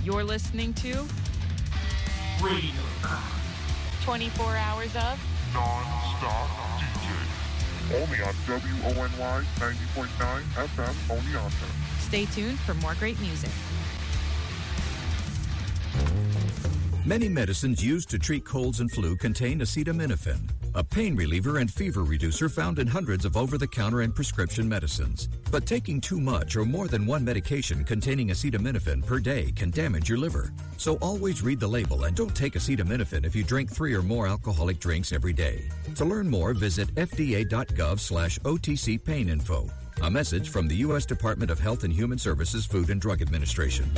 You're listening to Radio 24 hours of non-stop DJ. Only on WONY 90.9 FM Oneonta. Stay tuned for more great music. Many medicines used to treat colds and flu contain acetaminophen, a pain reliever and fever reducer found in hundreds of over-the-counter and prescription medicines. But taking too much or more than one medication containing acetaminophen per day can damage your liver. So always read the label and don't take acetaminophen if you drink 3 or more alcoholic drinks every day. To learn more, visit fda.gov/OTC pain info. A message from the U.S. Department of Health and Human Services Food and Drug Administration.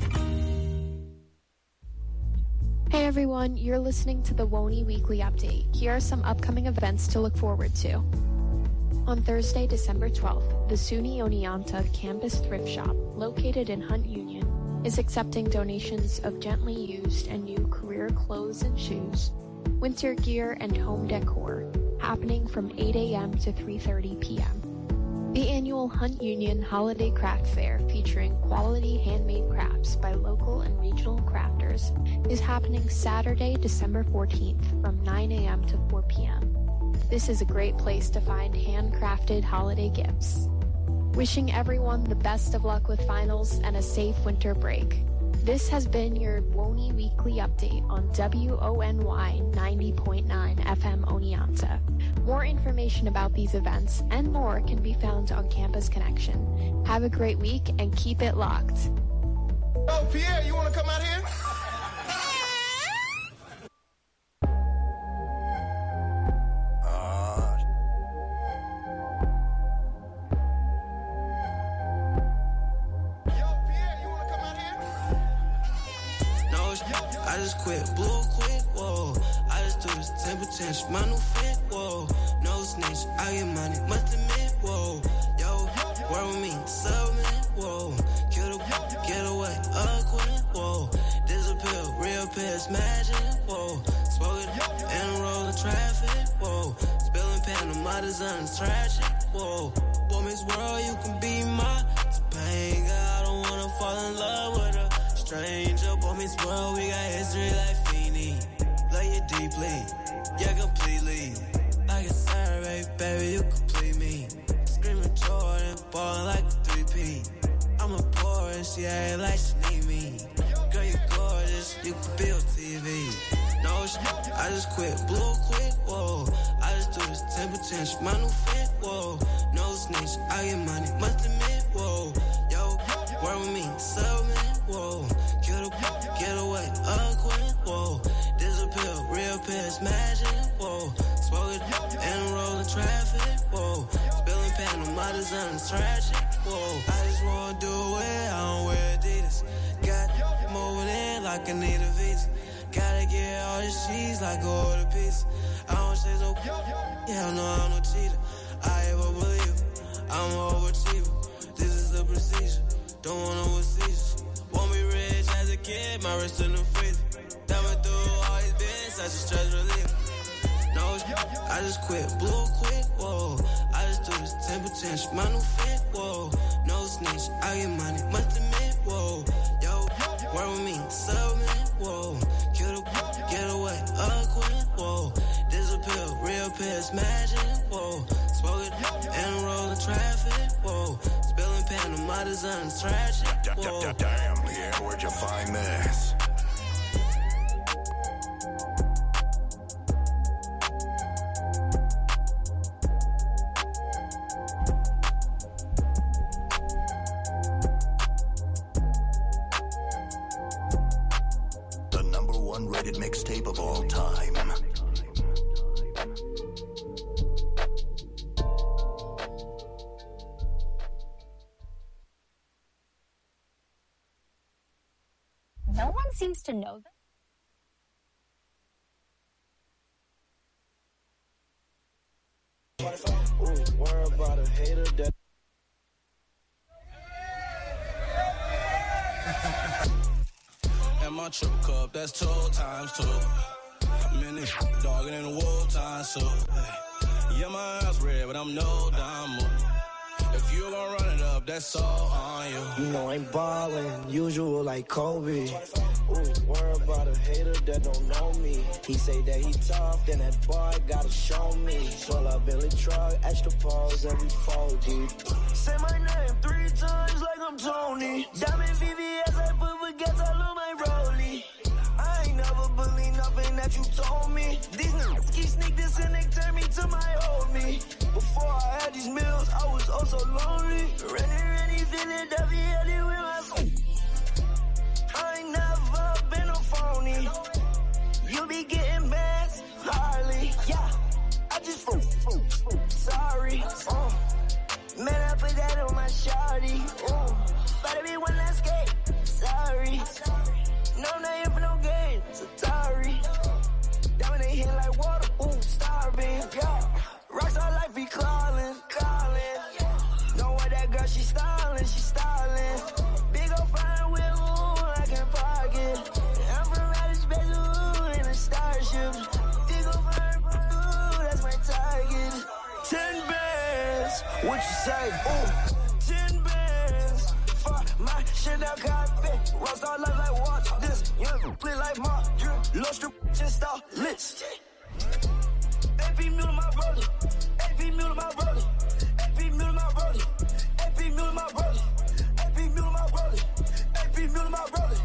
Hey everyone, you're listening to the WONY Weekly Update. Here are some upcoming events to look forward to. On Thursday, December 12th, the SUNY Oneonta Campus Thrift Shop, located in Hunt Union, is accepting donations of gently used and new career clothes and shoes, winter gear, and home decor, happening from 8 a.m. to 3:30 p.m. The annual Hunt Union Holiday Craft Fair, featuring quality handmade crafts by local and regional crafters, is happening Saturday, December 14th from 9 a.m. to 4 p.m. This is a great place to find handcrafted holiday gifts. Wishing everyone the best of luck with finals and a safe winter break. This has been your WONY Weekly Update on WONY 90.9 FM Oneonta. More information about these events and more can be found on Campus Connection. Have a great week and keep it locked. Oh, Pierre, you want to come out here? I just quit, blew quick, whoa. I just do this 10%, my new fit, whoa. No snitch, I get money, must admit, whoa. Yo, work with me, submit, whoa. Kill the, get away, quit, whoa. Disappear, real pill, smashing, whoa. Smoke it, and rolling traffic, whoa. Spilling pan on my design's tragic, whoa. Woman's world, you can be my pain, girl, I don't wanna fall in love with her. Stranger, boy, Miss World, we got history like Feeny. Love you deeply, yeah, completely. Like a survey, baby, you complete me. Screaming Jordan, ballin' like a 3P. I'm a poor and she ain't like she need me. Girl, you gorgeous, you can build TV. No, I just quit, blew quick, whoa. I just do this 10%, my new fit, whoa. No snitch, I get money, must admit, whoa. Yo, work with me, submit, whoa. Kill the, get away, quit, whoa. Disappear, real pill, smashing, whoa. Smoke it, and rolling traffic, whoa. Spilling pan on my design's tragic, whoa. I just wanna do it, I don't wear Adidas. Got moving in like I need a visa. Gotta get all the sheets like a order piece. I don't say so, yeah, no, I'm no cheater. I ever believe I'm an overachiever. This is the procedure, don't want no seizures. Won't be rich as a kid, my wrist in the freezer. Diamond through all these bins, such a stress reliever. No, I just quit, blew quick, whoa. I just do this 10%, my new fit, whoa. No snitch, I get money, must admit, whoa. Yo, work with me, submit, whoa. Kill the, get away, quit, whoa. Disappear, real pill, smashing, whoa. Smoke it, and rolling traffic, whoa. Spilling pan on my design's tragic, whoa. Damn, Pierre, where'd you find this? The #1 rated mixtape of all time. No one seems to know that. Worry about a hater that. And my triple cup, that's 2 times 2. I'm in this dogging in the war time, so hey. Yeah, my eyes red, but I'm no dime. If you gon' run it up, that's all on you. You know I'm ballin', usual like Kobe. Ooh, worry about a hater that don't know me. He say that he tough, then that boy gotta show me. Pull up Billy truck, extra pause every 4 deep. Say my name 3 times like I'm Tony. Diamond VVS, I put baguettes all on my rollie. I ain't never believe nothing that you told me. These niggas keep sneak this and they turn me to my old me. Before I had these meals, I was oh so lonely. Renny, feeling definitely with my phone. I ain't never been a phony. You be getting mad, Harley. Yeah, I just sorry. Man, I put that on my shawty. Better be one last skate. Sorry. No, I'm not here for no game. Sorry. Diamond they hit like water. Starbeam. Yeah. Rockstar life be calling. Don't want that girl, she styling. Big ol' fine wheel, I can park it. I'm from outer space, in a starship. Big ol' fine, that's my target. 10 bands, what you say? 10 bands, fuck my shit out carpet. Rockstar life like watch this, young play like Mark. Lost your just start lit. AP Mule my rollie, AP Mule my rollie, AP Mule my rollie, AP Mule my rollie, AP Mule my rollie, AP Mule my rollie.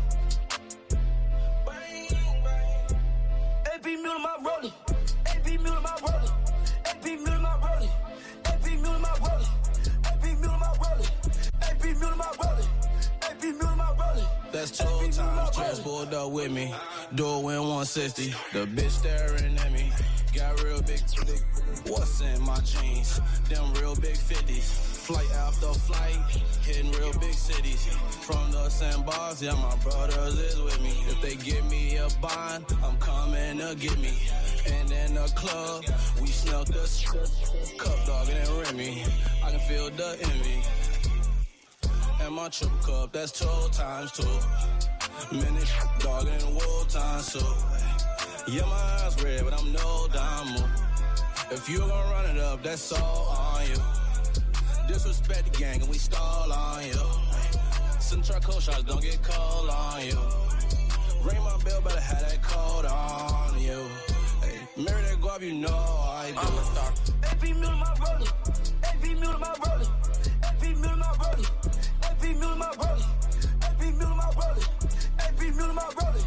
AP Mule my rollie, AP Mule my rollie, AP Mule my rollie, AP Mule my rollie, AP Mule my rollie, AP Mule my rollie, AP Mule my rollie. That's 2 times transport up with me. Do it in 160. The bitch staring at me. Got real big. What's in my jeans? Them real big 50s. Flight after flight, hitting real big cities. From the sandbars, yeah, my brothers is with me. If they give me a bond, I'm coming to get me. And in the club, we snuck the cup dog and then Remy. I can feel the envy. And my triple cup, that's 2 times 2. Minute dog and wool time soup. Yeah, my eyes red, but I'm no damo. If you gon' run it up, that's all on you. Disrespect the gang and we stall on you. Some charcoal shots don't get cold on you. Ring my bell, better have that cold on you. Hey, marry that guap, you know I do. I'm a star. AP Mule my rollie, AP Mule my rollie, AP Mule my rollie, AP Mule my rollie, AP Mule my rollie, AP Mule my rollie.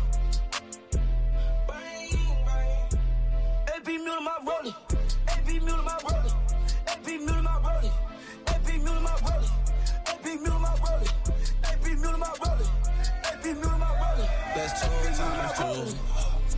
AP Mule my rollie, AP Mule my rollie, AP Mule my rollie, AP Mule my rollie, AP Mule my rollie, AP Mule my rollie, AP Mule my rollie. That's 2 times 2.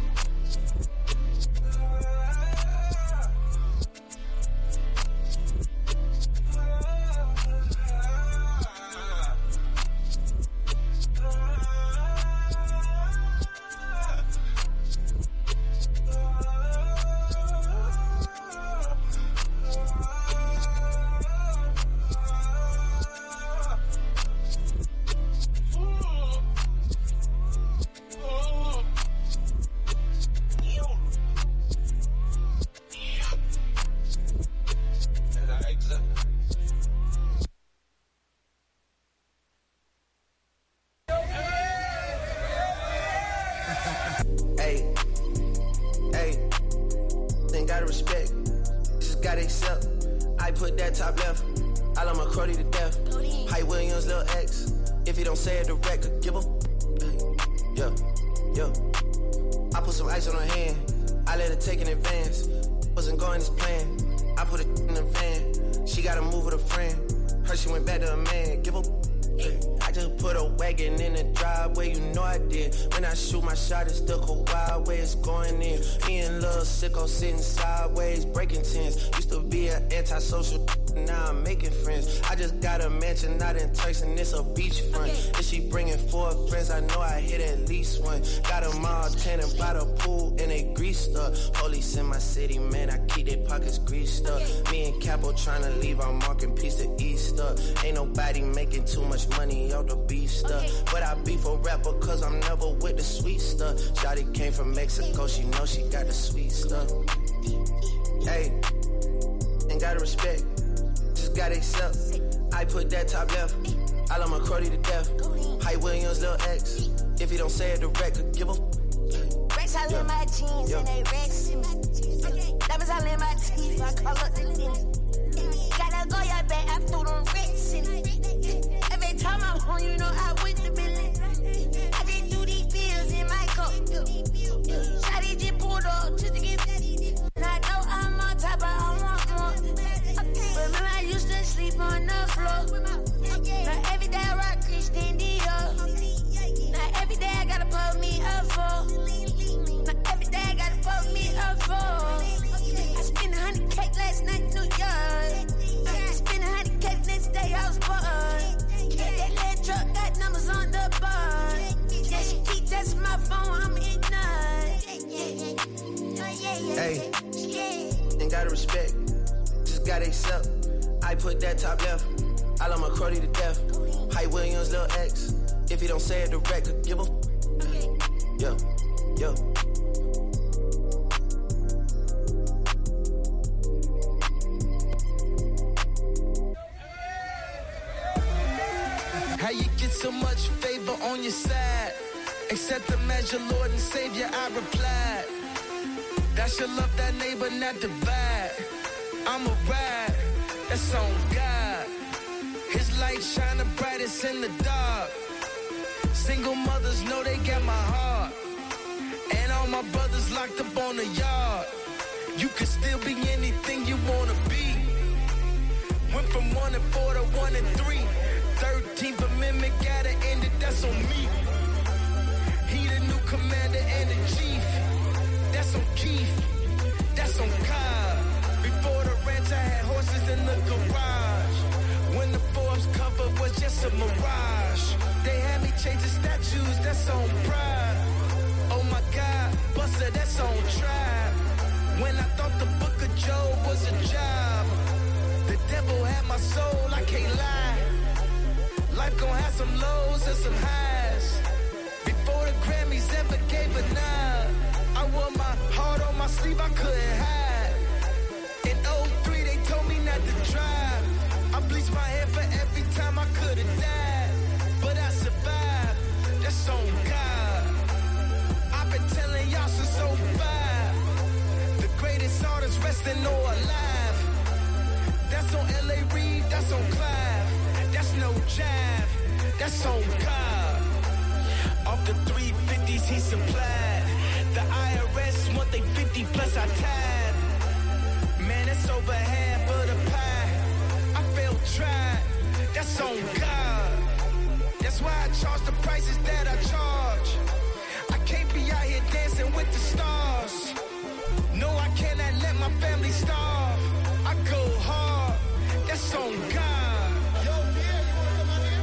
Sitting sideways, breaking tens. Used to be an antisocial, now I'm making friends. I just got a mansion out in Turks and it's a beachfront. If she bringing 4 friends, I know I hit at least one. Got them all tanning by the pool and they greased up. Police in my city, man, I keep their pockets greased up. Me and Capo trying to leave our marking piece to Easter. Ain't nobody making too much money out the beef stuff. But I beef a rapper cause I'm never with the sweet stuff. Shawty came from Mexico, she know she got the sweet stuff. Hey, ain't gotta respect, just gotta accept. I put that top left. I love my Crody to death. Hype Williams, Lil X. If he don't say it direct, could give a Rex all in my jeans and they Rex in my diamonds all in my teeth. I call up the linen. Gotta go, y'all back. I threw them Rex in it. Every time I'm home, you know I win the billion. I just do these bills in my cup. Shawty just pulled up just to get. And I know I'm on top, but I want more. Remember I used to sleep on the floor. Now every day I rock Christian Dior. Now every day I gotta put me up for. Now every day I gotta put me up for. I spent 100K last night in New York. I spent 100K next day I was bored. That little truck got numbers on the board. Yeah, she keep testing my phone, I'm ignorant. Hey, ain't gotta respect, just gotta accept. I put that top left. I love my Crody to death. Hype Williams, Lil X. If he don't say it direct, could give a yo, yo. How you get so much favor on your side? Accept him as your Lord and Savior, I replied. That should love that neighbor, not divide. I'm a ride, that's on God. His light shine the brightest in the dark. Single mothers know they got my heart. And all my brothers locked up on the yard. You can still be anything you wanna be. Went from 1 and 4 to 1 and 3. 13th Amendment gotta end it, that's on me. He the new commander and the chief. That's on Keith, that's on God. Before the ranch I had horses in the garage. When the Forbes cover was just a mirage. They had me chasing statues, that's on Pride. Oh my God, Buster, that's on Tribe. When I thought the book of Job was a job. The devil had my soul, I can't lie. Life gon' have some lows and some highs. Before the Grammys ever gave a nod, I wore my heart on my sleeve, I couldn't hide. In 03 they told me not to drive. I bleached my hair for every time I could've died. But I survived, that's on God. I've been telling y'all since 05. The greatest artist resting or alive. That's on L.A. Reid, that's on Clive. That's no jive, that's on God. Off the 350s he supplied. The IRS want they 50 plus I tied. Man, it's over half of the pie. I felt tried, that's on God. That's why I charge the prices that I charge. I can't be out here dancing with the stars. No, I cannot let my family starve. I go hard, that's on God. Yo, yeah, you wanna come out here?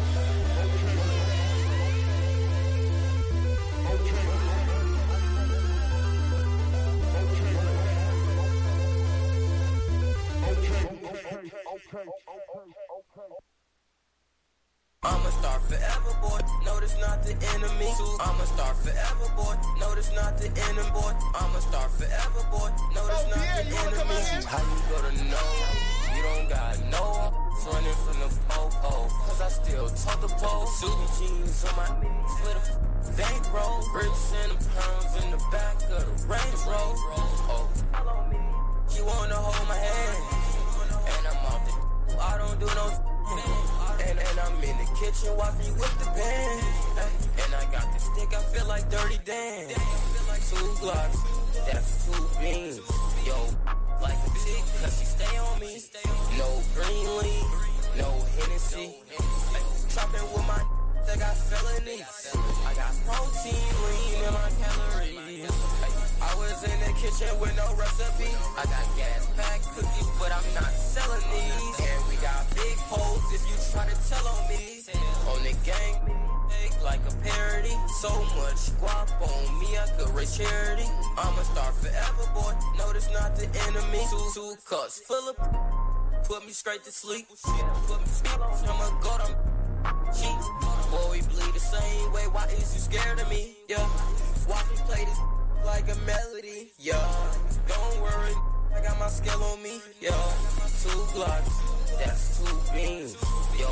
I'm a star forever, boy. No, that's not the enemy. I'm a star forever, boy. No, that's not the enemy, boy. I'm a star forever, boy. No, that's not the enemy. How you gonna know? You don't got no running from the po-po. Cause I still talk the pole. Shooting jeans on my knees with a bankroll. Bricks and the pounds in the back of the Range Rover. Oh, follow me. You wanna hold my hand? And I'm off the I don't do no and I'm in the kitchen, watch me with the pen. And I got this stick, I feel like Dirty Dan. 2 Glocks, that's 2 beans. Yo, like a chick, cause she stay on me. No green leaf, no Hennessy. Chopping with my I got felonies. I got protein, lean in my calories. I was in the kitchen with no recipe. I got gas pack cookies, but I'm not selling these. And we got big holes if you try to tell on me. On the gang, like a parody. So much guap on me, I could raise charity. I'm a star forever, boy. No, that's not the enemy. 2 cups full of put me straight to sleep. Put me sleep. I'm a god, I'm cheap. Boy, we bleed the same way. Why is you scared of me? Yeah. Watch me play this like a melody. Yeah. Don't worry, I got my skill on me. Yeah. 2 Glocks, that's 2 beans. Yo,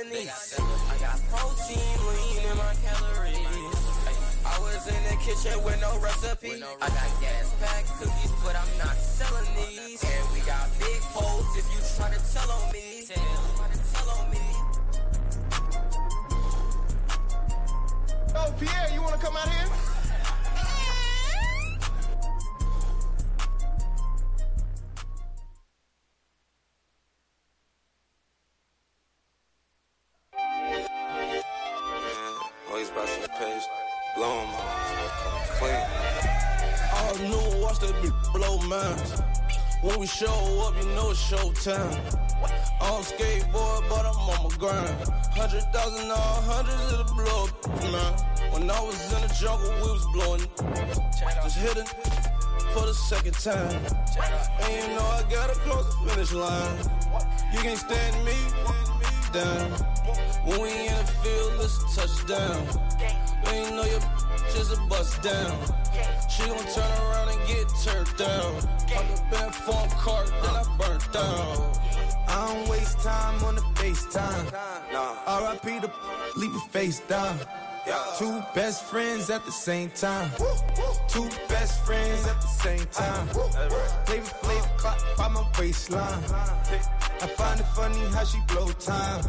felonies. I got protein, lean in my calories. I was in the kitchen with no recipe. I got gas pack cookies, but I'm not selling these. And we got big holes if you try to tell on me. Oh, Pierre, you wanna come out here? Always about some paste. Blow 'em all. Clean. All new, watch that bitch blow minds. When we show up, you know it's showtime. On skateboard, but I'm on my grind. 100,000 all hundreds of the blow up, man. When I was in the jungle, we was blowing. Just hit it for the second time. And you know I gotta close the finish line. You can't stand me down. When we in the field, it's a touchdown. And you know your just a bust down. She gon' turn around and get turned down. Fuck a bad phone card, then I burnt down. I don't waste time on the FaceTime. R.I.P. the leave your face down. Two best friends at the same time. Two best friends at the same time. Flavor clock by my waistline. I find it funny how she blow time.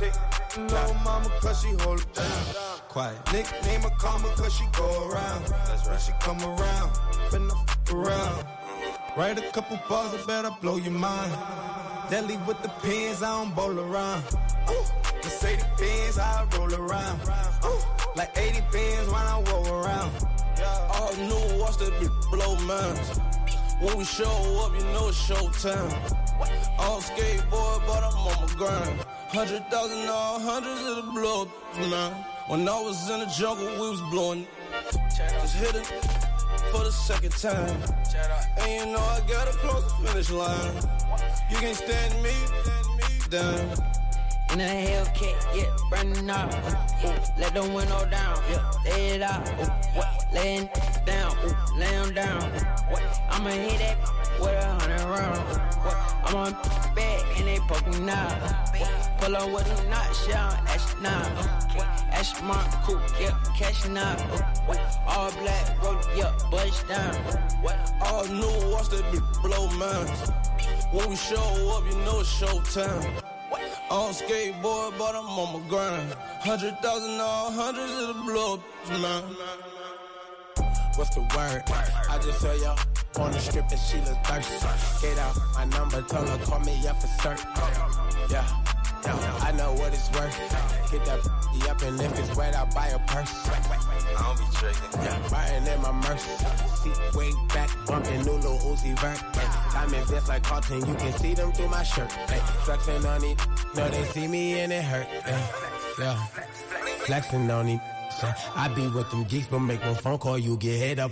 No mama cause she hold it down. Quiet. Nickname her karma cause she go around. When she come around, been I f*** around. Write a couple bars, I better blow your mind. Deadly with the pins, I don't bowl around. Mercedes Benz, I roll around. Like 80 pins when I roll around. All new, watch that bitch blow minds. When we show up, you know it's showtime. On skateboard, but I'm on my grind. 100,000 all hundreds of the blow up, man. When I was in the jungle, we was blowing. Just hit it for the second time. And you know I gotta close the finish line. You can't stand me down. In a Hellcat, yeah, burning up. Let the window down, yeah, lay it out. Laying down, lay them down. I'ma hit that with 100 rounds. I'm on bed and they poking now. Pull up with a knot, shell, ash now. Ash my coupe, yeah, cash now. All black, roll, yeah, bust down. All new, watch that bitch blow minds. When we show up, you know it's showtime. On skateboard, but I'm on my grind. 100,000 all hundreds of the blow up, man. What's the word? I just saw y'all on the strip and she look thirsty. Get out my number, told her call me up for certain. Yeah, I know what it's worth. Get that up and if it's wet, I'll buy a purse. I don't be tricking. Riding in my Mercy. Seat way back, bumping new little Uzi Vert. Time invest like Carlton, you can see them through my shirt. Flexing on it, no they see me and it hurt. Yeah, flexing on it. I be with them geeks, but make one phone call, you get hit up.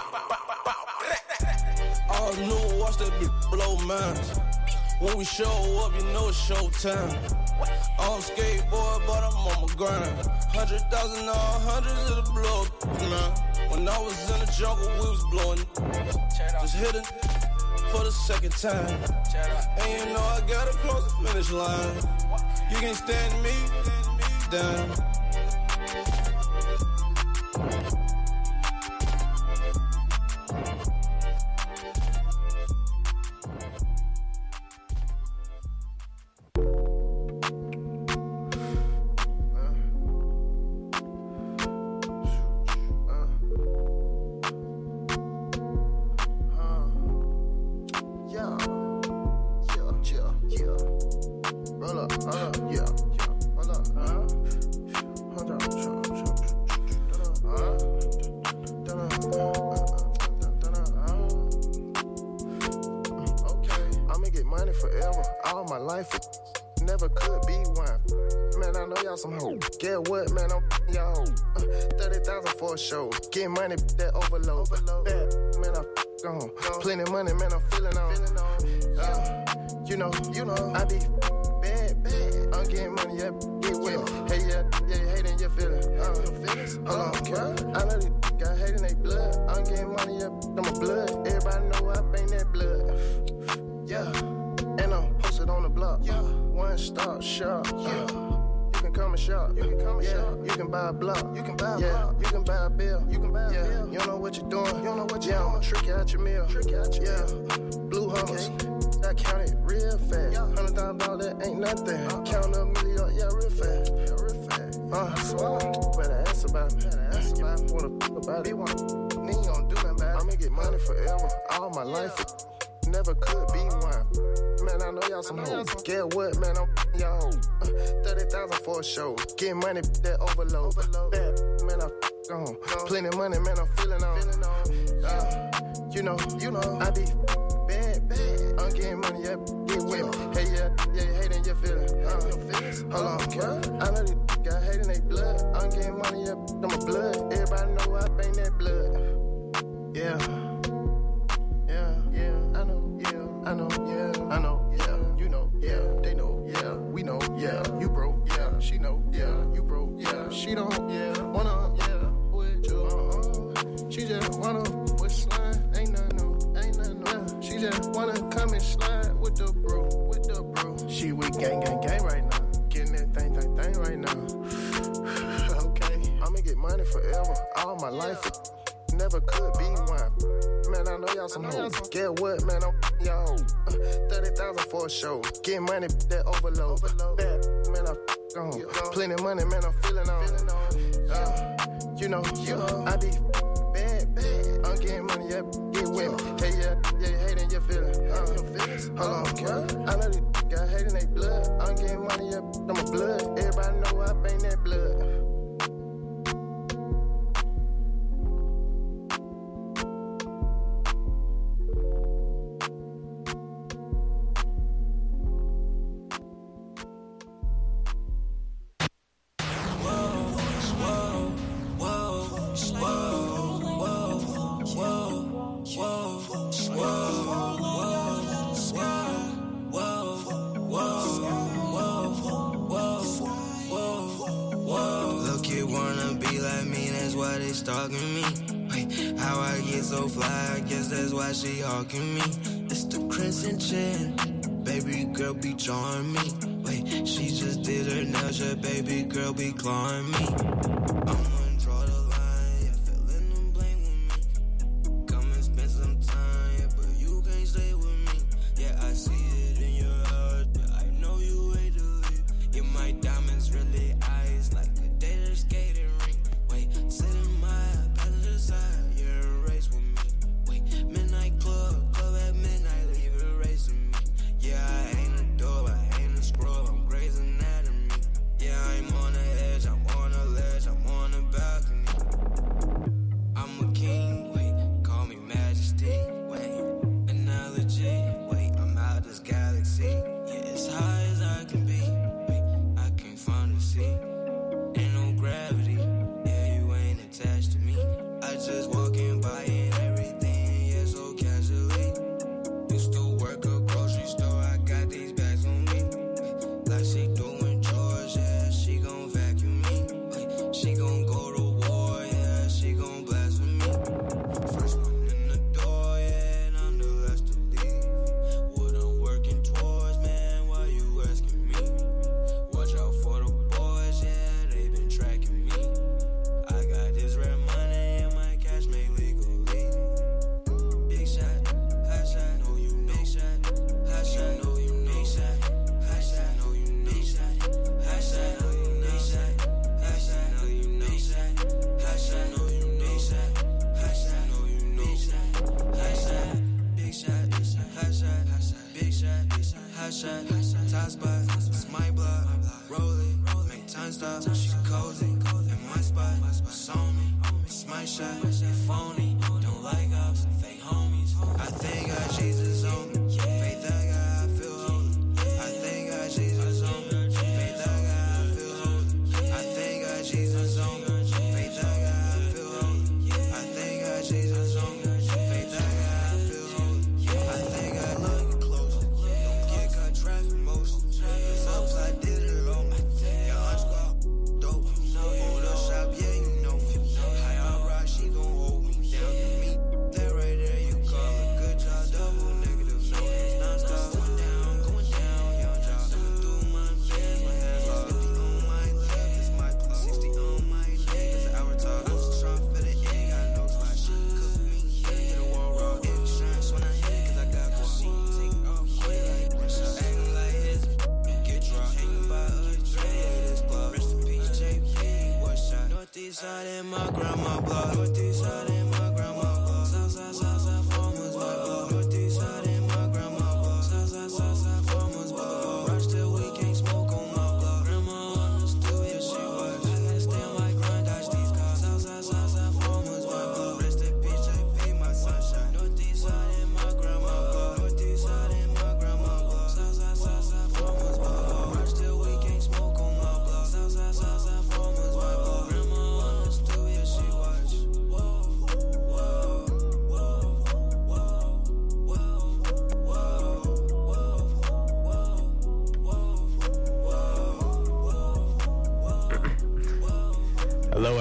All new, watch that bitch blow minds. When we show up, you know it's showtime. On skateboard, but I'm on my grind. 100,000 all hundreds of the blow up, man. When I was in the jungle, we was blowing. Just hit it for the second time. And you know I gotta close the finish line. You can't stand me down. Never could be one. Man, I know y'all some hoes. Get what, man? I'm y'all. 30,000 for a show. Get money, that overload. Bad, man, I'm gone. Plenty money, man, I'm feeling on. You know, I be bad. I'm getting money, yeah, get with me. Hey, yeah, you hating your feelings. Hold on, I know these got hate in they blood. I'm getting money, yeah, I'm a blood. Everybody know I bang that blood. Yeah, and I'm posted on the block. Yeah, one stop shop. Yeah, you and shop. You can come and shop. You can buy a block. You can buy a block. You can buy a bill. You can buy a bill. You don't know what you're doing. You don't know what you're doing. I'ma trick you out your meal. Trick you out your meal. Blue Hummers. I count it real fast. $100,000, that ain't nothing. Count a million, yeah, real fast. Yeah, real fast. Better ask about me. Wanna about it. Nigga ain't gonna do nothing about it. I'ma get money forever. All my life. Never could be one. Man, I know y'all some hoes. Get what, man, I'm y'all. 30,000 for a show. Getting money, that overload. Bad, man, I gone. Plenty money, man, I'm feeling on. You know, I be bad. I'm getting money, yeah, get with me. Hey, yeah, you hating your feelings. Hold on, girl. I know these got hate in they blood. I'm getting money, yeah, I'm a blood. Everybody know I bang that blood. Yeah. I know, yeah, you know, yeah, they know, yeah, we know, yeah, you broke, yeah, she know, yeah, you broke, yeah, she don't, yeah, wanna, yeah, with you, she just wanna with slide, ain't nothing new, yeah, she just wanna come and slide with the bro, she with gang right now, getting that thing right now, okay, I'ma get money forever, all my life, never could be one. Man, I know y'all some hoes. Get what, man, I'm y'all. 30,000 for a show. Get money, that overload. Bad, man, I'm gone. Plenty money, man, I'm feeling on. You know, I be bad. I'm getting money, yeah, get with me. Hey, yeah, you hating your feelings. Hold on, girl. I know these got hate in they blood. I'm getting money, yeah, I'm a blood. Everybody know I bang that blood. Stalking me. Wait, how I get so fly? I guess that's why she hawking me. It's the crimson chin. Baby girl be drawing me. Wait, she just did her nails. Yeah, baby girl be clawing me. I'm gonna draw the line. Yeah, feeling them blame with me. Come and spend some time. Yeah, but you can't stay with me. Yeah, I see it in your heart. Yeah, I know you hate to leave. Yeah, my diamonds really ice like a day skating ring. Wait, sit in my passenger side, you're a race with me. Wait, midnight club at midnight, leave it a race with me. Yeah, I ain't a dog, I ain't a scrub, I'm Grey's Anatomy. Yeah, I'm on the edge, I'm on the ledge, I'm on the back.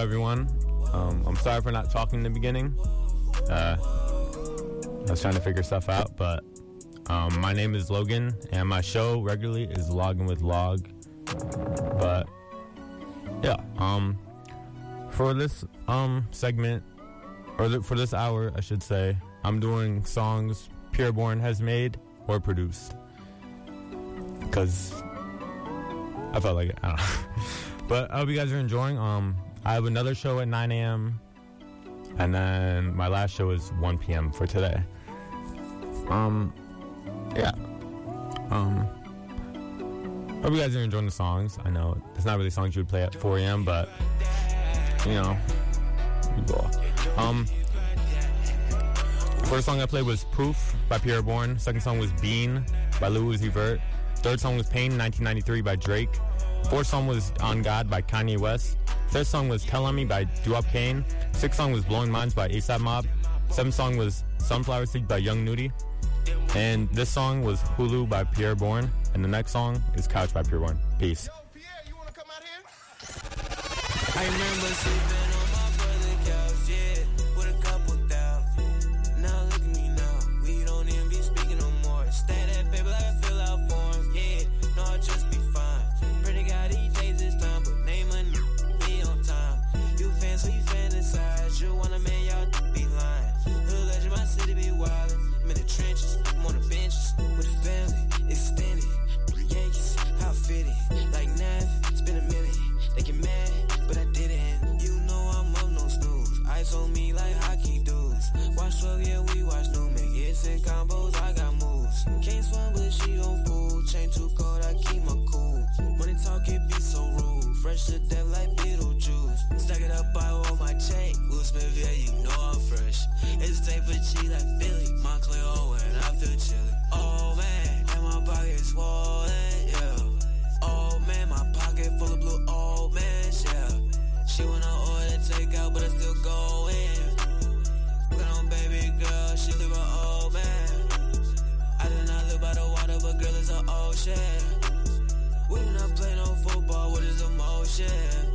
everyone. I'm sorry for not talking in the beginning. I was trying to figure stuff out, but my name is Logan, and my show regularly is Logging with Log. But yeah, for this segment, or for this hour, I should say, I'm doing songs Pureborn has made or produced, because I felt like it. I don't know. But I hope you guys are enjoying. I have another show at 9 a.m. and then my last show is 1 p.m. for today. Yeah. Hope you guys are enjoying the songs. I know it's not really songs you would play at 4 a.m., but you know, you go. First song I played was Proof by Pureborn. Second song was Bean by Lil Uzi Vert. Third song was Pain 1993 by Drake. Fourth song was On God by Kanye West. Fifth song was Tell On Me by Doo-Wop Kane. Sixth song was Blowing Minds by A$AP Mob. Seventh song was Sunflower Seed by Young Nudy. And this song was Hulu by Pureborn. And the next song is Couch by Pureborn. Peace. I remember sleeping on my brother's couch, yeah, with a couple thousand. Now look at me now, we don't even be speaking no more. Stay that paper like I fill out forms, yeah, no, I'll just be fine. Pretty God, he takes his time, but name a be on time. You fan, so you fantasize, you want a man, y'all be lying. Hood legend, my city be wildin', I'm in the trenches, I'm on the benches, with the family, extended. Yankees, how fitted, like Nav, spend $1 million, they get mad. But I didn't. You know I'm up, no snooze. Ice on me like hockey dudes. Watch slow, yeah, we watch new. Make hits and combos, I got moves. Can't swim, but she on pool. Chain too cold, I keep my cool. Money talk, it be so rude. Fresh to death like Beetlejuice. Stack it up, I hold my chain. Will Smith, yeah, you know I'm fresh. It's safe for cheese like Philly. Montclair, oh, and I feel chilly. Oh, man, and my pocket's swollen, yeah. Oh, man, my pocket full of blue old man, yeah. She wanna order takeout, but I still go in. Put on baby girl, she live an old man. I do not live by the water, but girl is an ocean. We do not play no football, what is emotion?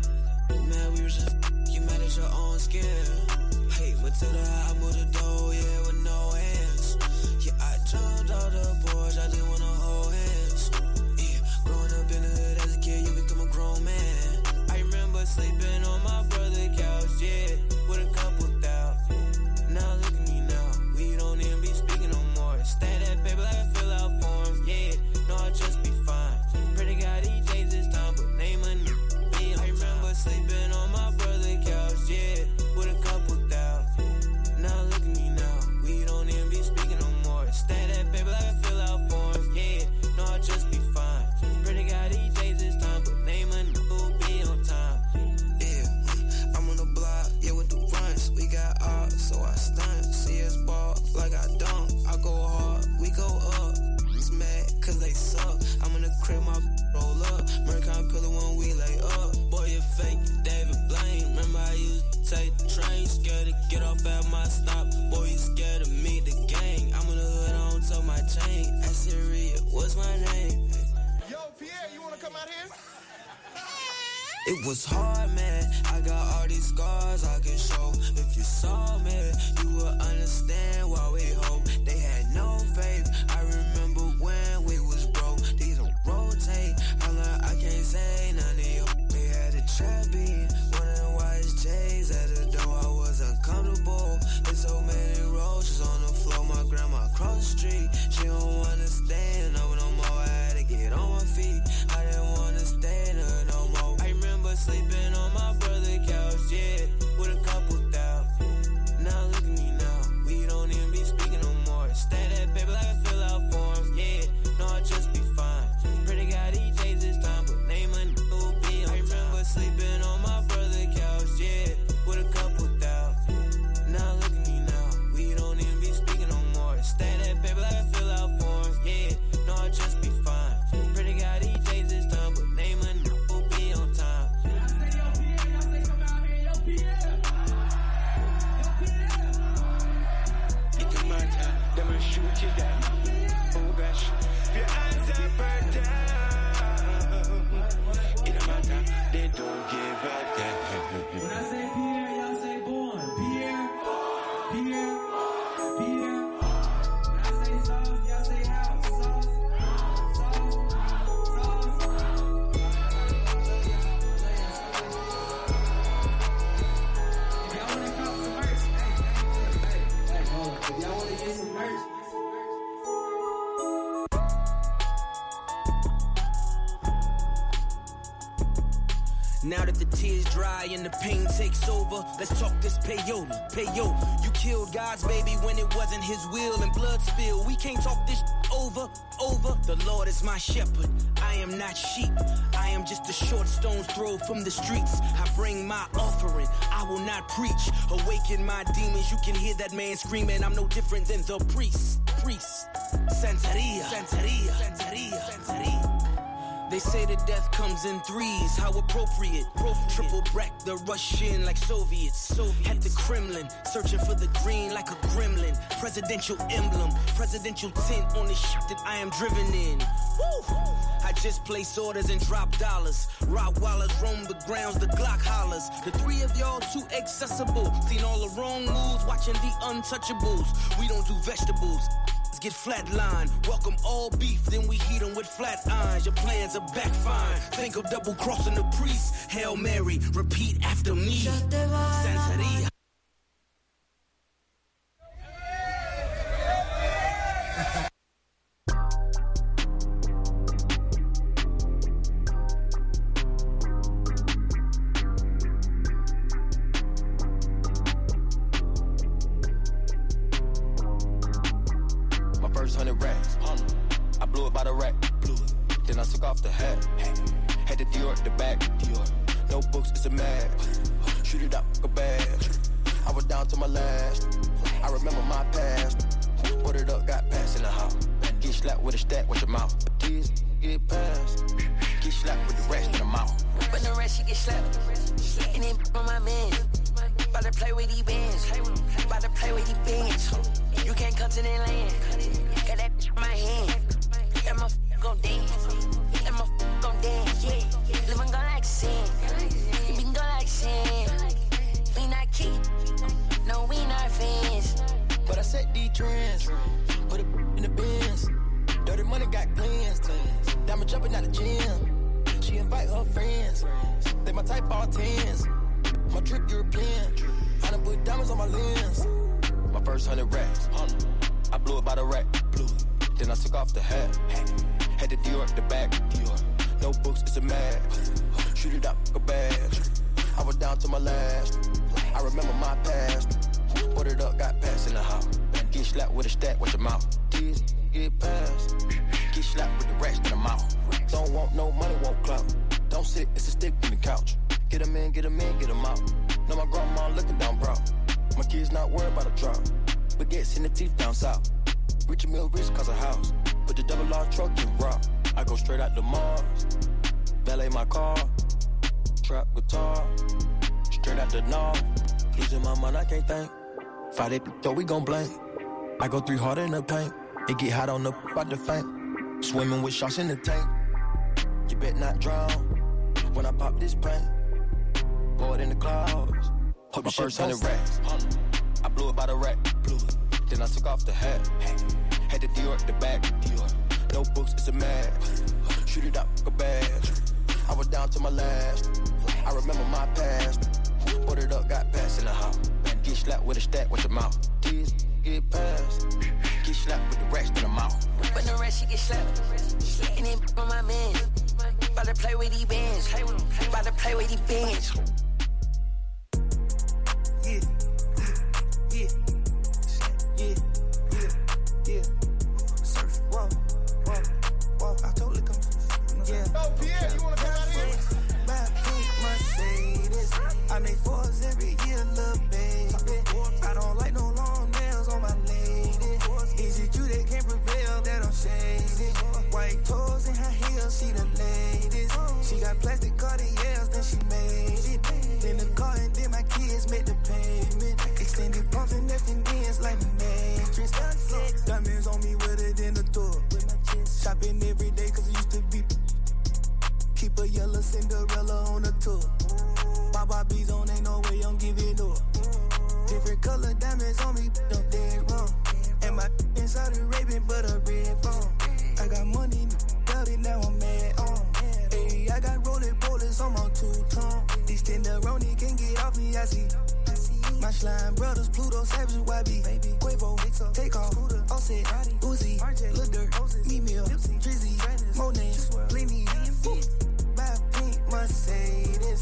Man, we was just you mad at your own skin. Hey, Matilda, I moved the door, yeah, with no hands. Yeah, I jumped out the porch, I didn't wanna hold hands. Yeah, growing up in the hood as a kid, you become a grown man. Sleeping on my brother's couch, yeah, with a couple thousand. Now look at me now, we don't even be speaking no more. Stay that paper like I fill out forms, yeah, no, I'll just be fine. Pretty God, he takes his time, but name a new be on. I remember sleeping on my brother's couch, yeah, with a couple thousand. Now look at me now, we don't even be speaking no more. Stay that paper like I fill out forms, yeah, no, I'll just be fine. Pretty God, he takes his time, but name a new be on time. So I stunt, see us ball like I don't. I go hard, we go up. It's mad cause they suck. I'm in the crib, my roll up. Mercon pillar when we lay up. Boy, you fake, David Blaine. Remember I used to take the train. Scared to get off at my stop. Boy, you scared to meet the gang. I'm in the hood, I don't tell my chain. I said, Rhea, what's my name? Yo, Pierre, you wanna come out here? It was hard, man. I got all these scars I can show. If you saw me, you would understand why we hope. They had no faith. I remember when we was broke. These don't rotate. I learned I can't say none of you. We had a trap beat. Wondering why it's J's at the door. I was uncomfortable. There's so many roaches on the floor. My grandma across the street. She don't understand no more. I had to get on my feet. I didn't wanna stay there no more. Sleeping on my brother's couch, yeah, with a couple thousand. Now look at me now, we don't even be speaking no more. Stay that paper like I fill out forms, yeah, no, I'll just be fine. Pretty God, he takes his time, but name a new be on. I remember sleeping on my brother's couch, yeah, with a couple thousand. Now look at me now, we don't even be speaking no more. Stay that paper like I fill out forms, yeah, no, I'll just be fine. Pretty God, he takes his time, but name a new be on time. Shoot you down. Oh gosh, your eyes are burnt down. It don't matter, they don't give a damn. Now that the tears dry and the pain takes over, let's talk this payola. You killed God's baby when it wasn't his will and blood spilled. We can't talk this over. The Lord is my shepherd. I am not sheep. I am just a short stone's throw from the streets. I bring my offering. I will not preach. Awaken my demons. You can hear that man screaming. I'm no different than the priest. Santeria. They say that death comes in threes, how appropriate. Triple back the Russian like Soviets. At the Kremlin, searching for the green like a gremlin. Presidential emblem, presidential tint on the shit that I am driven in. Woo! I just place orders and drop dollars. Rottweilers roam the grounds, the Glock hollers. The three of y'all too accessible. Seen all the wrong moves, watching the untouchables. We don't do vegetables. Get flatline, welcome all beef, then we heat them with flat irons. Your plans are backfiring. Think of double crossing the priest. Hail Mary, repeat after me. Santeria. So we gon' blame. I go 3 hard in the paint. It get hot on the about to faint. Swimming with sharks in the tank. You bet not drown when I pop this paint. Board in the clouds. Hope my first 100 racks. I blew it by the rack. Then I took off the hat. Had the Dior at the back. No books, it's a mag. Shoot it up, a badge. I was down to my last. I remember my past. Ordered up, got passed in the house. Get slapped with a stack with your mouth. Kids get passed. Get slapped with the rest in the mouth. When the rest, she get slapped. And then on my man. About to play with these bands. About to play with these bands. Yeah. Surf, whoa. I totally come. Yeah. Oh, Pierre, you wanna come out here? My pink Mercedes. I make fours every year, little baby. I don't like no long nails on my lady. Is it you that can't prevail, that I'm shady? White toes and high heels, she the latest. She got plastic Cartiers, then she made it. Then the car and then my kids make the payment. Extended pumps and FNDs like the matrix. Diamonds on me with it in the door. Shopping every day cause it used to be. Keep a yellow Cinderella on the tour. Baba B's on, ain't no way I'm giving up. Different color diamonds on me, I'm dead wrong. And my inside Arabian, but a red phone. I got money, doubt it, now I'm mad on. Hey, I got rolling bullets on my two-tone. These tenderoni can't get off me, I see. My slime brothers, Pluto, Savage, YB, Quavo, Take Off, Offset, Uzi, Lil Durk, Memeal, Drizzy, Monet, Lenny, buy pink Mercedes.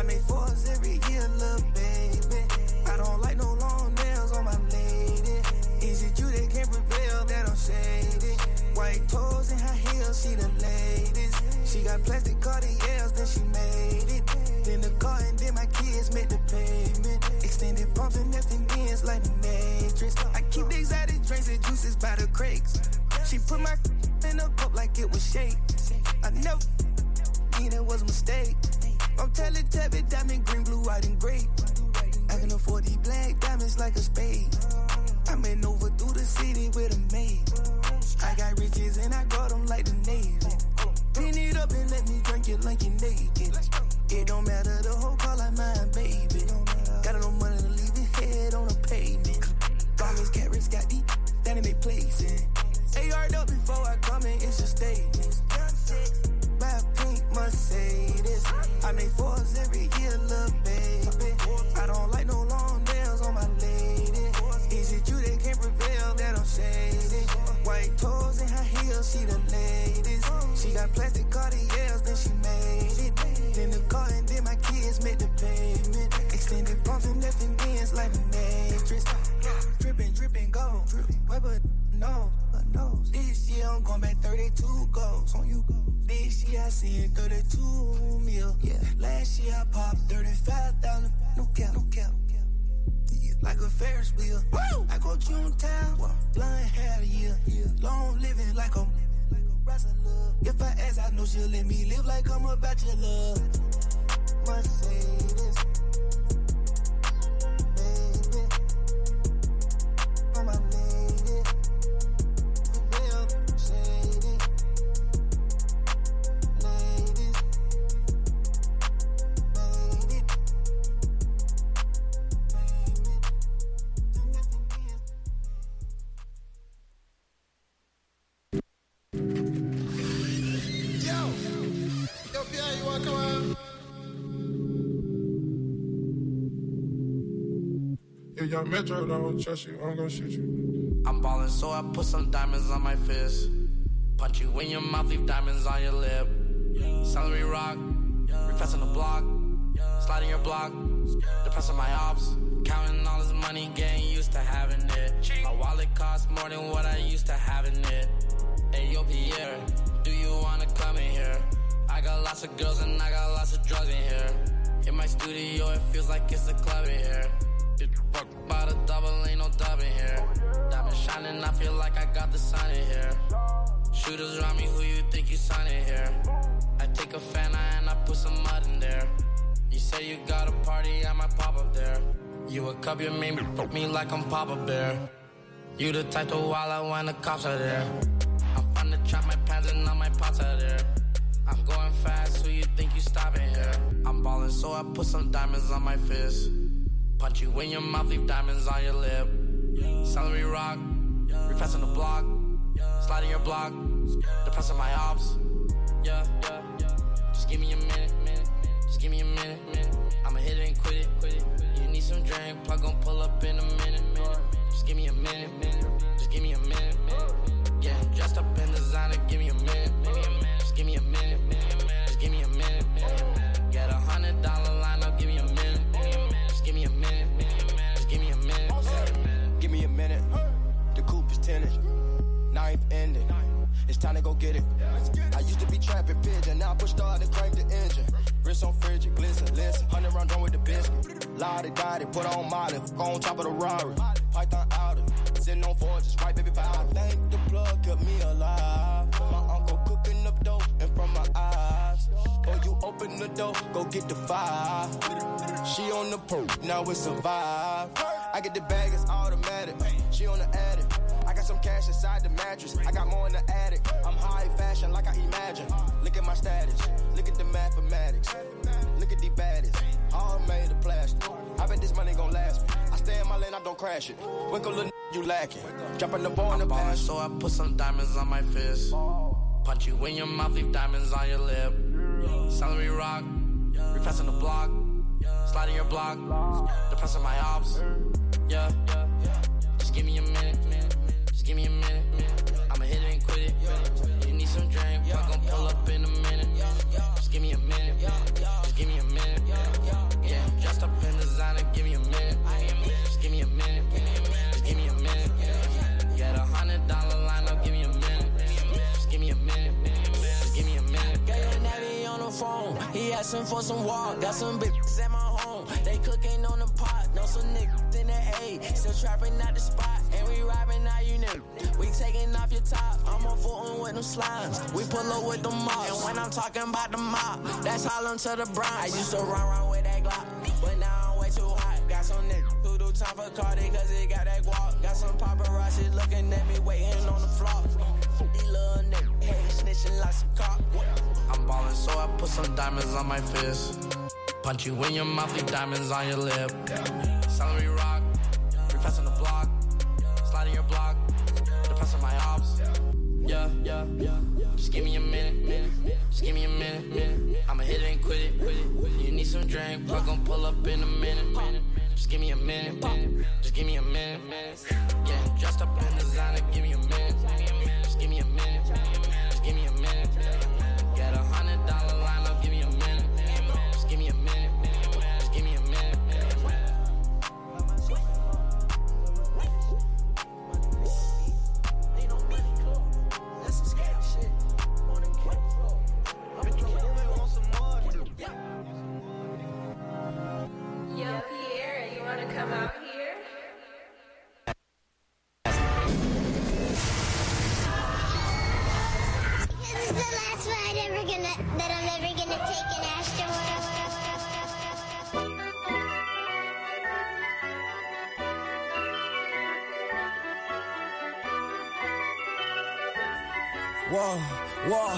I make fours every year, little baby. I don't like no long nails on my lady. Is it you that can't prevail that I'm shady? White toes and high heels, she the latest. She got plastic Cartiers, then she made it. Then the car and then my kids make the payment. Extended pumps and nothing ends like the Matrix. I keep the exotic drinks and juices by the crates. She put my in a cup like it was shake. I never mean it was a mistake. I'm telling Tebby, diamond, green, blue, white, and gray. I can afford these black diamonds like a spade. I been over through the city with a maid. I got riches and I got them like the Navy. Pin it up and let me drink it like you naked. It don't matter, the whole car like mine, baby. Got no money to leave his head on the pavement. Dollars, carrots, got deep down in they place. AR'd up before I come in, it's a statement. Buy a pink Mercedes. I make fours every year, little baby. I don't like no long nails on my lady. Is it you that can't prevail that I'm shady? White toes and high heels, she the latest. She got plastic Cartiers, then she made it. Then the car and then my kids make the payment. Extended pumps and nothing ends like the Matrix. Drippin', drippin', go. Wipe a nose. This year I'm going back 32 goals on you. This year I seen 32 mil. Yeah. Last year I popped 35,000. No cap. Like a Ferris wheel. Woo! I go Junetown. Blonde hair a year. Long living like a wrestler. If I ask, I know she'll let me live like I'm a bachelor. Mercedes. Baby. Oh, my lady. Real shady. Ladies. Made it. Yo, Pierre, you wanna come on? Yo, young Metro, don't trust you, I'm gonna shoot you. I'm ballin', so I put some diamonds on my fist. Punch you in your mouth, leave diamonds on your lip. Celery rock, repressing the block. Sliding your block, depressing my ops. Counting all this money, getting used to having it. My wallet costs more than what I used to having it. Hey, yo, Pierre, do you wanna come in here? I got lots of girls and I got lots of drugs in here. In my studio, it feels like it's a club in here. Fuck by the double, ain't no dub in here. Diamond shining, I feel like I got the sun in here. Shooters around me, who you think you signing here? I take a Fanta and I put some mud in there. You say you got a party, I might pop up there. You a cup, you made me fuck me like I'm Papa Bear. You the type to wild out when the cops are there. I'm from the trap, my pants and all my pots are there. I'm going fast, who you think you stopping here? I'm ballin', so I put some diamonds on my fist. Punch you in your mouth, leave diamonds on your lip. Celery rock, repressing the block. Sliding your block, depressing my ops. Yeah. Just give me a minute. Just give me a minute. I'ma hit it and quit it. You need some drink, plug gon' pull up in a minute. Just give me a minute. Just give me a minute. Yeah, dressed up in designer, give me a minute. Just give me a minute. Just give me a minute. Get $100 line up, give me a minute. Just give me a minute. Just give me a minute. Give me a minute. The coupe is tinted. Ninth ending. It's time to go get it. I used to be trapping pigeon, now I push start and crank the engine. Wrist on frigid, glisten, listen. 100 round drum with the biscuit. Lottie, got it, put on Molly, on top of the Rari. Python outer, sitting on forges, right baby powder. I think the plug kept me alive. My uncle cooking up dope in front of my eyes. Oh, you open the door, go get the fire. She on the perk, now it's a vibe. I get the bag, it's automatic. She on the attic. I got some cash inside the mattress. I got more in the attic. I'm high fashion like I imagine. Look at my status. Look at the mathematics. Look at the baddest. All made of plastic. I bet this money gon' last me. I stay in my lane, I don't crash it. Winkle little you lacking. Dropping the ball in the past. So I put some diamonds on my fist. Punch you in your mouth, leave diamonds on your lip. Celery rock. Repressing the block. Sliding your block. Depressing my ops. Yeah. Just give me a minute. Just give me a minute. I'ma hit it and quit it. You need some drink, I'm gon' pull up in a minute. Just give me a minute. Just give me a minute. Listen for some walk, got some bitches at my home. They cooking on the pot, know some niggas in the A. Still trapping at the spot, and we robbing now you know. We taking off your top, I'm on footin' with them slimes. We pull up with the mops, and when I'm talking about the mop, that's Harlem to the Bronx. I used to run with that Glock, but now I'm way too hot. Got some niggas who do time for Cardi, cause it got that guap. Got some paparazzi looking at me, waiting on the floor. These little niggas hate snitching like some cop. I'm ballin', so I put some diamonds on my fist. Punch you in your mouth, leave diamonds on your lip. Celery rock, repressing the block. Sliding your block, depressing my ops. Yeah. Just give me a minute. Just give me a minute. I'ma hit it and quit it. You need some drink, but gon' pull up in a minute. Just give me a minute. Just give me a minute. Yeah, dressed up in designer, give me a minute. Just give me a minute. Just give me a minute. Get $100 line up, give me a minute. Just give me a minute. Just give me a minute. Yo, Pierre, you wanna come out here? This is the last ride that I'm ever gonna take in Astroworld. Whoa,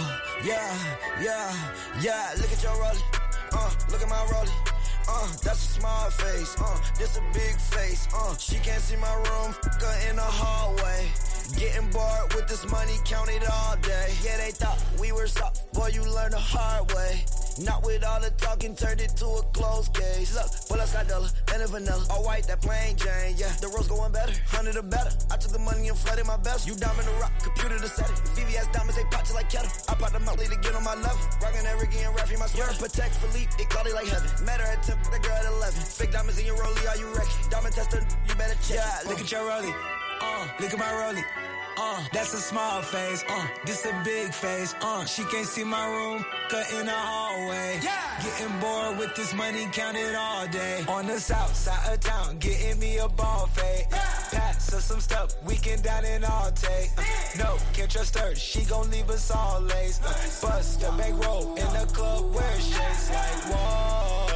yeah. Look at your rollie, look at my rollie. That's a small face, this a big face, she can't see my room, fuck her in the hallway. Getting bored with this money, counted all day. Yeah, they thought we were soft, boy, you learn the hard way. Not with all the talking, turned it to a closed case. Look, full of Skydola and a vanilla. All white, that plain Jane, yeah. The rose going better, 100 or better. I took the money and flooded my best. You diamond the rock, computer to set it. VVS diamonds, they pop just like kettle. I pop them out to get on my level. Rockin' that Ricky and Raffy, my sweater. Protect Philippe, it called it like heaven. Met her at 10, the girl at 11. Fake diamonds in your rollie, are you wrecking? Diamond tester, you better check. Yeah, look at your rollie, look at my rollie. That's a small face, this a big face, she can't see my room, cut in the hallway. Yeah. Getting bored with this money, counted all day. On the south side of town, getting me a ball fade. Yeah. Pass us some stuff, we can down and all take. No, can't trust her, she gon' leave us all laced. Bust a bankroll in the club, wear shades like whoa.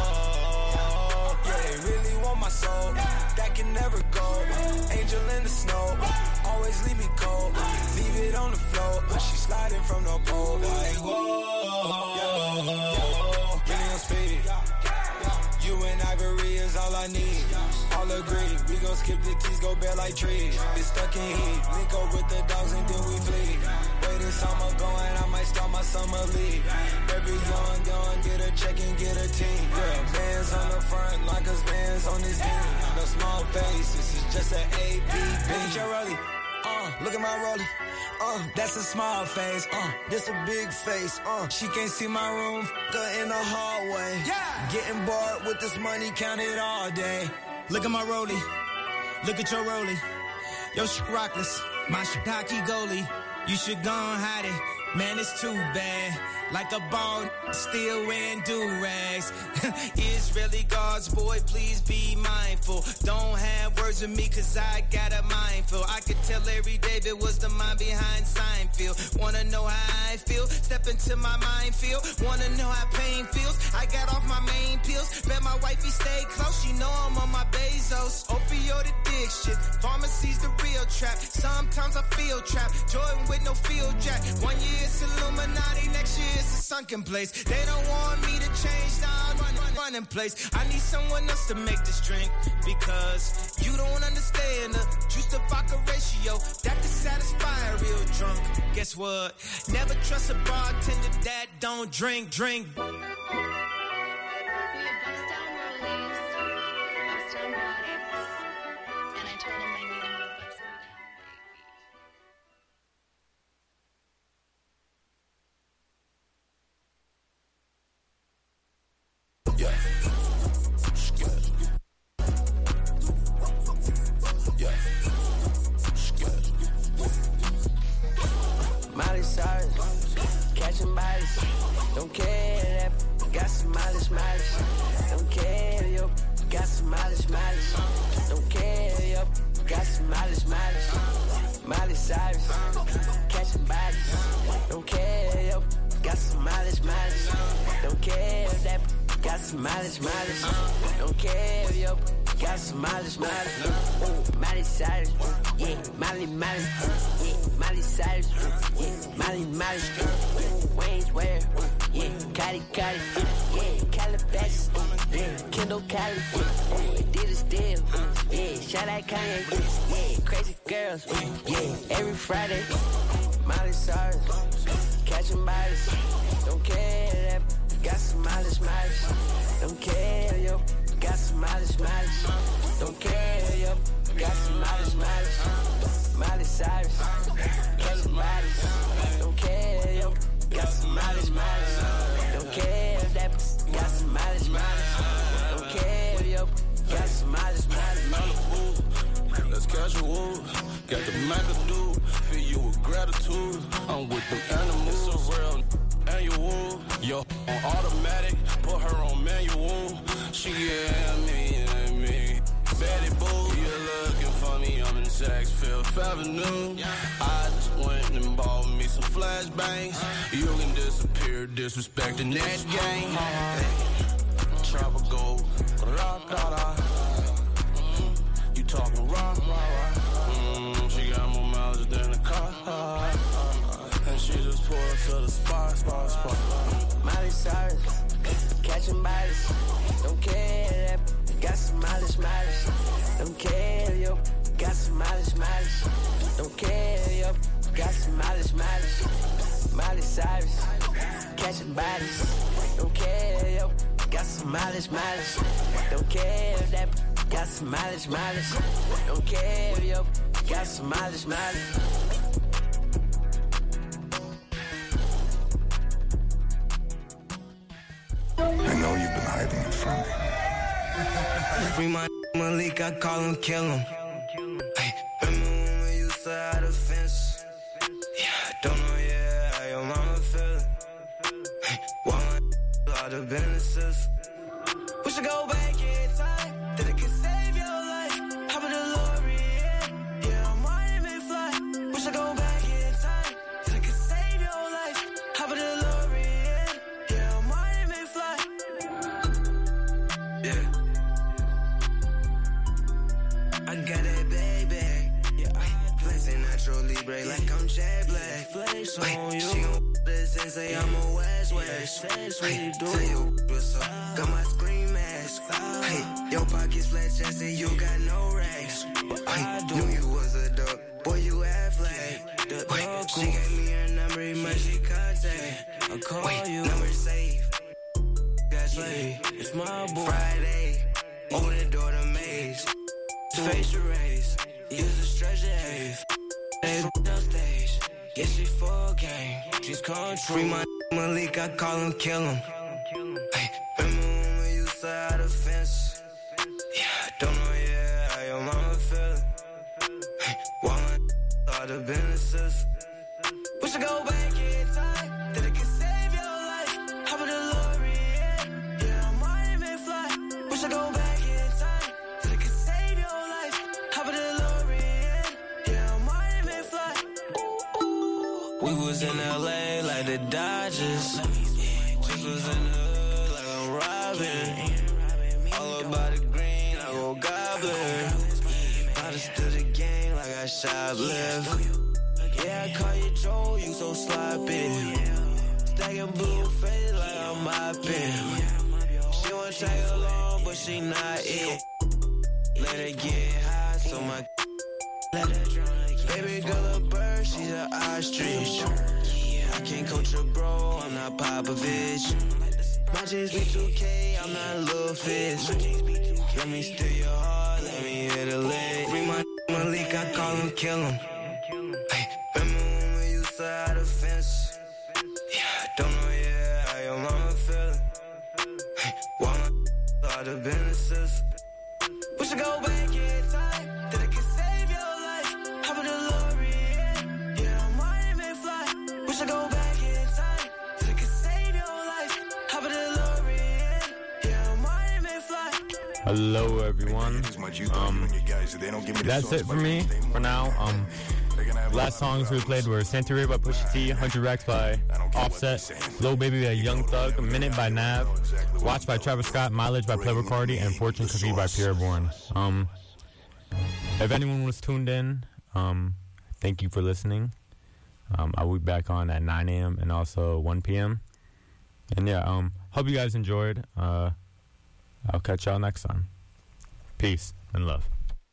Yeah, they really want my soul, that can never go. Angel in the snow, always leave me cold. Leave it on the floor, she sliding from the pole like whoa. Really on speed. You and Ivory is all I need. All agree, we gon' skip the keys, go bare like trees. It's stuck in heat, link up with the dogs and then we flee. Waiting summer going, I might start my summer league. Every young, get a check and get a team. Girl, bands on the front, like us bands on this team. No small face, this is just an AP. Look at your rollie, look at my rollie. That's a small face, this a big face, she can't see my room, fuck her in the hallway. Yeah. Getting bored with this money, counted all day. Look at my rollie, look at your rollie. Yo, shit rockless, my shit hockey goalie. You should go and hide it, man, it's too bad. Like a ball, still wearing do-rags. It's really God's boy, please be mindful. Don't have words with me, cause I got a mindful. I could tell Larry David was the mind behind Seinfeld. Wanna know how I feel? Step into my minefield. Wanna know how pain feels? I got off my main pills. Bet my wifey stay close, she know I'm on my Bezos. Opioid addiction, pharmacy's the real trap. Sometimes I feel trapped, Jordan with no field jack. 1 year it's Illuminati, next year it's a sunken place. They don't want me to change, now I'm running place. I need someone else to make this drink, because you don't understand the juice to vodka ratio that can satisfy a real drunk. Guess what? Never trust a bartender that don't drink. Miley Cyrus, catching bodies, don't care that Cyrus, catching bodies. Don't care, yo, got some mileage. Don't care if that got some mileage. Don't care, yo, got some mileage. Miley Cyrus, yeah, Miley, yeah, Miley Cyrus, yeah, Miley, Wayne's wear, yeah, Cali, yeah, Calabasas, yeah, Kendall Cali, Adidas deal, yeah, shout out Kanye, yeah, crazy girls, yeah, every Friday, Miley Cyrus, catching bodies, don't care that, got some mileage, don't care, yo, got some mileage, don't care, yo, got some mileage, Miley Cyrus, catching bodies, don't care, yo, got some mileage, don't care if that got some mileage, don't care, yo, got some mileage, Let's catch a wolf, got the McAdoo, feel you with gratitude, I'm with them animals, it's a real annual, yo, on automatic, put her on manual, she me, Betty Boo, you're looking for me, I'm in Saks Fifth Avenue, I just went and bought me some flashbangs, you can disappear, disrespecting that gang, tropical, you talking rock, she got more mileage than a car, and she just pulled up to the spot. Miley Cyrus, catching bodies, don't care that, got some mileage, don't care, yo, got some mileage, don't care, yo, got some mileage, Miley Cyrus, catching bodies, don't care, yo, got some mileage, don't care that, got some mileage, don't care, yo, got some mileage. I know you've been hiding it from me. Free my Malik, I call him, kill him. Hey, remember when we used to have the fence? Yeah, I don't know, yeah, how your mama feel. Hey, all the businesses. We should go back in time, that it could save your life. Hop in the DeLorean, yeah, I'm on it, fly. We should go back in time, that it could save your life. Hop in the DeLorean, yeah, I'm on it, fly. Yeah. I got that baby, yeah. Flexing Natural Libre like I'm Jet Black. Flex on you. She gon' this and say I'm a West. Hey, tell you what's up. Got my scream mask. Hey, your pockets flat chested, you got no racks. Hey, knew you was a duck, boy you act flat. She gave me her number, emergency contact. I'll call you. Number safe. That's late. It's my boy. Friday, open the door to Maze. Face raise, use a stretcher haze. They on stage, yeah she full game. She's control. Free my Malik, I call him, kill him. Hey, remember when we used to have the fence? Yeah, I don't know, yeah, how your mama feel. Hey, all the businesses. We should go back in time, that it can save your life. Hop in the DeLorean, yeah, I'm on it, fly. We should go back in time, that it can save your life. Hop in the DeLorean, yeah, I'm on it, fly. We was in LA like the Dodgers. Just was in the hood like I'm robbing. All about the green, I go goblin. Understood the game like I shoplift. Yeah, I call you Joe, you so sloppy. Stacking blue face like I'm mopping. She wanna tag along, but she not it. Let her get high, so my let her drink. Baby girl a bird, she's an ostrich. I can't coach a bro, I'm not Popovich. My jeans be 2K, I'm not Lil Fish. Let me steal your heart, let me hit a leg. Free my Malik, I call him, kill him. Hey, remember when we used to have the fence? Yeah, I don't know, yeah, how your mama feel. Hey, all the businesses. We should go back in time, that it can save your life. Hop in the DeLorean, yeah, I'm on it, fly. We should go back in time, that it can save your life. Hop in the DeLorean, yeah, I'm on it, fly. Hello, everyone. That's it for me for now. Last songs we played were Santeria by Pusha T, 100 Racks by Offset, Lil Baby by Young Thug, Minute by Nav, Watch by Travis Scott, Mileage by Playboi Carti, and Fortune Cookie by Pierre Bourne. If anyone was tuned in, thank you for listening. I'll be back on at 9 a.m. and also 1 p.m. And yeah, hope you guys enjoyed. I'll catch y'all next time. Peace and love.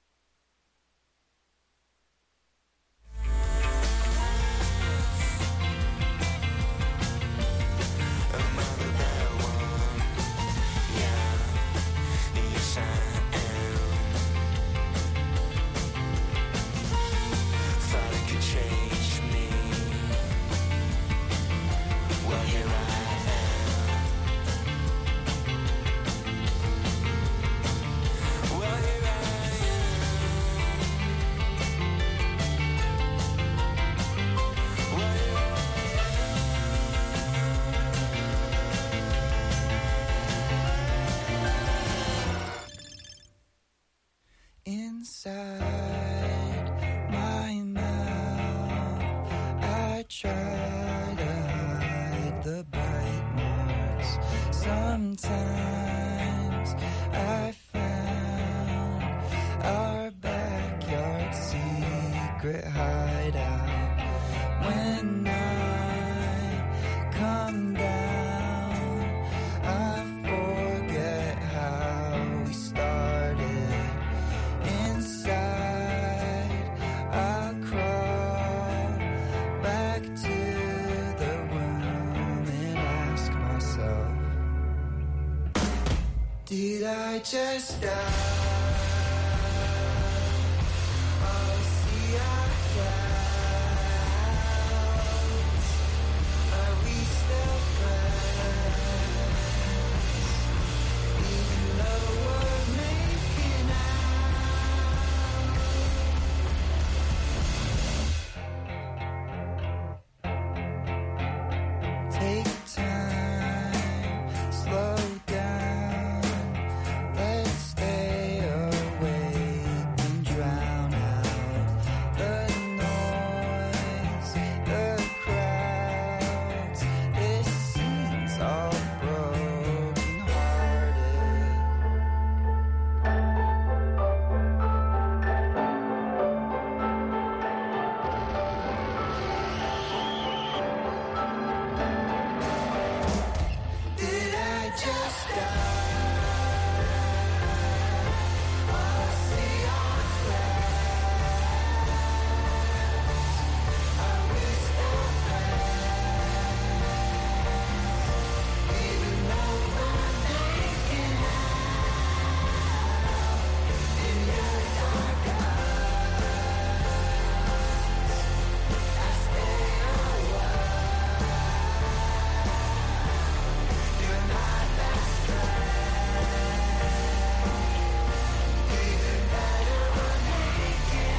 Inside my mouth, I try to hide the bite marks. Sometimes I found our backyard secret hideout. When I come down, I forget how we started. Inside, I'll crawl back to the room and ask myself, did I just die? Oh, see our clouds. Are we still friends? Even though we're making out. Take time, slow down. Let's stay awake and drown out the noise, the crowds. This scene's all broken hearted. Did I just die? Oh, see our clouds. Are we still friends? Even though we're making out in your dark eyes, I stay away. You're my best friend. Even better when making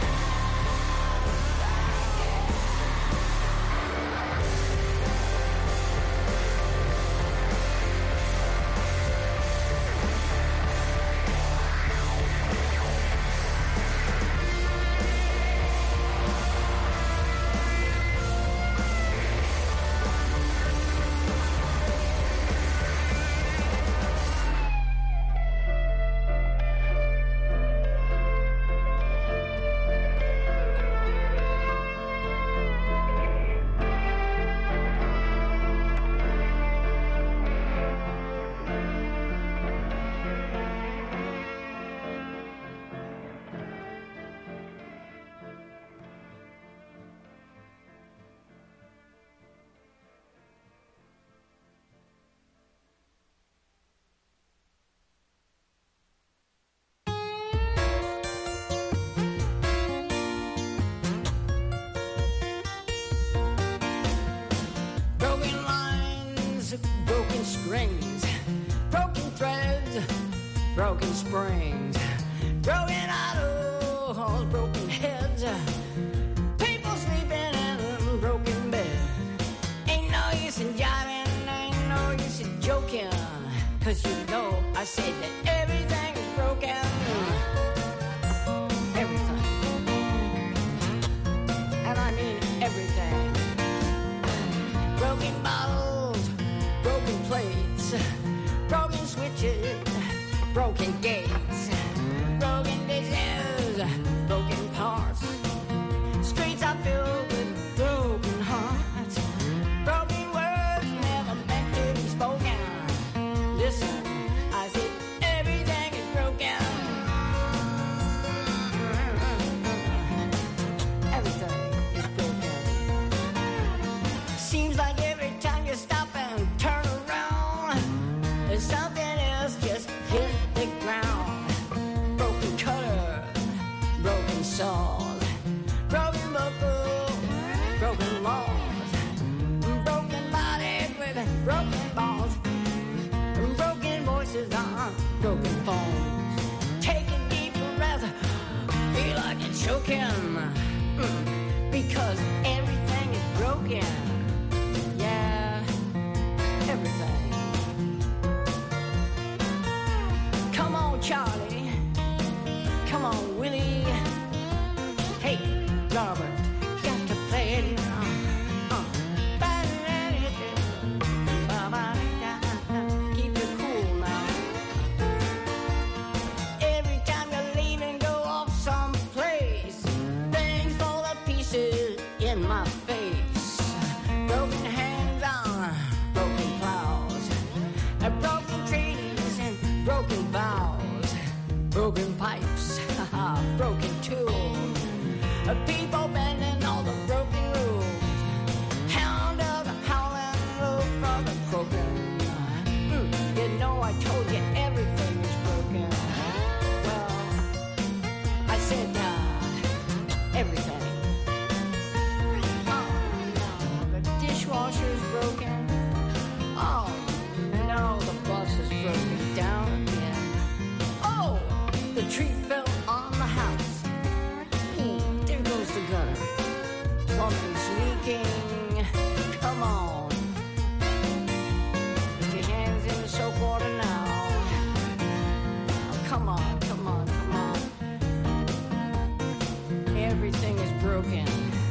Broken lines, broken strings, broken threads, broken springs, broken idols, broken heads, people sleeping in broken beds. Ain't no use in jiving, ain't no use in joking, 'cause you know I said that everything is broken. Everything. And saws, broken buckles, broken laws, broken bodies with broken balls, broken voices on broken phones. Taking deep breath, feel like it's choking, because everything is broken. Yeah, everything. Come on, Charlie. Come on, Willie. Hey, Robert, got to play it. Keep it cool now. Every time you leave and go off someplace, things fall to pieces in my face. Broken hands on broken plows, broken treaties and broken vows, broken pipes, broken tools, people bending all the broken rules. Hound dog howling low for the broken. You know I told you everything is broken. Well, I said everything. Oh no, the dishwasher's broken. Oh no, the bus is broken down again. Oh, the tree fell on the house. There goes the gutter. Plumbing's leaking. Come on. Put your hands in the soap water now. Oh, come on, come on, come on. Everything is broken.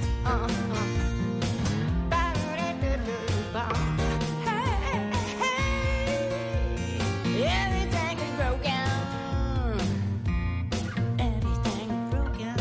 Everything is broken. Everything is broken.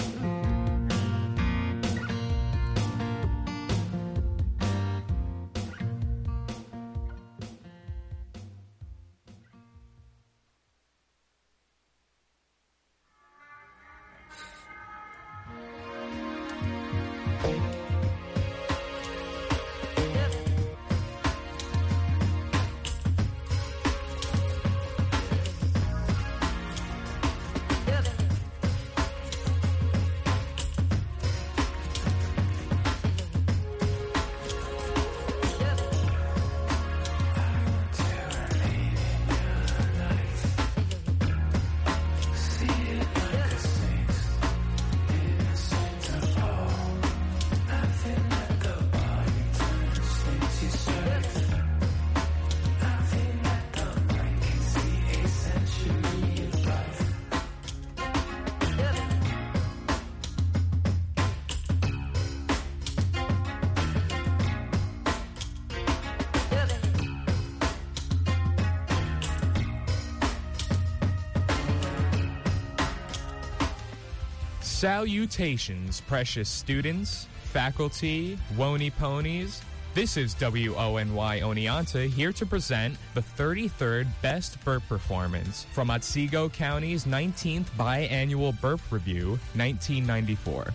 Salutations, precious students, faculty, Wony ponies. This is WONY Oneonta here to present the 33rd Best Burp Performance from Otsego County's 19th Biannual Burp Review, 1994.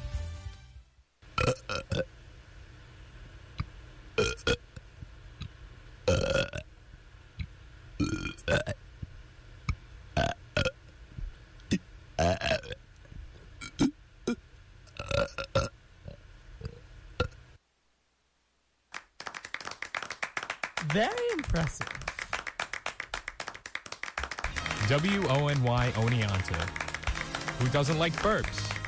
Very impressive. WONY Oneonta. Who doesn't like burps?